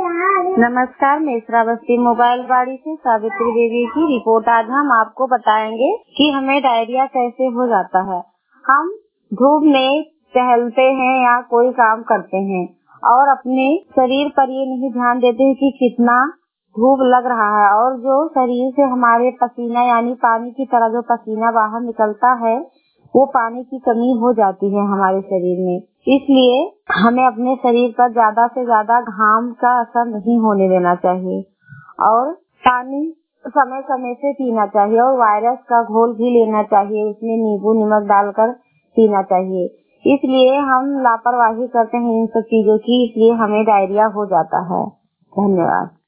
नमस्कार, मैं श्रावस्ती मोबाइल गाड़ी से सावित्री देवी की रिपोर्ट। आज हम आपको बताएंगे कि हमें डायरिया कैसे हो जाता है। हम धूप में टहलते हैं या कोई काम करते हैं और अपने शरीर पर ये नहीं ध्यान देते हैं कि कितना धूप लग रहा है, और जो शरीर से हमारे पसीना यानी पानी की तरह जो पसीना बाहर निकलता है, वो पानी की कमी हो जाती है हमारे शरीर में। इसलिए हमें अपने शरीर पर ज्यादा से ज्यादा घाम का असर नहीं होने देना चाहिए और पानी समय समय से पीना चाहिए और वायरस का घोल भी लेना चाहिए, उसमें नींबू नमक डालकर पीना चाहिए। इसलिए हम लापरवाही करते हैं इन सब चीजों की, इसलिए हमें डायरिया हो जाता है। धन्यवाद।